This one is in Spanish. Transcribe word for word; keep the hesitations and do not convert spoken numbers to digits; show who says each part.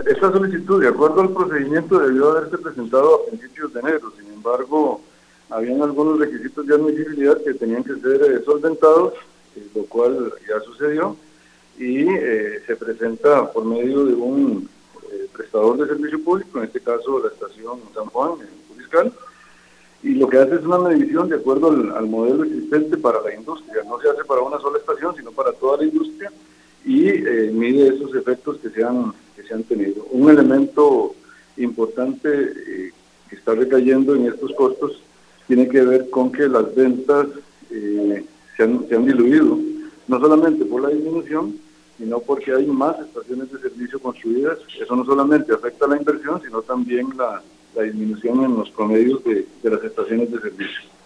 Speaker 1: esta solicitud, de acuerdo al procedimiento, debió haberse presentado a principios de enero. Sin embargo, habían algunos requisitos de admisibilidad que tenían que ser eh, solventados, eh, lo cual ya sucedió, y eh, se presenta por medio de un eh, prestador de servicio público, en este caso la estación San Juan, en Puriscal, y lo que hace es una medición de acuerdo al, al modelo existente para la industria. No se hace para una sola estación, sino para toda la industria, y eh, mide esos efectos que se han, que se han tenido. Un elemento importante eh, que está recayendo en estos costos tiene que ver con que las ventas eh, se, han, se han diluido, no solamente por la disminución, sino porque hay más estaciones de servicio construidas. Eso no solamente afecta la inversión, sino también la, la disminución en los promedios de, de las estaciones de servicio.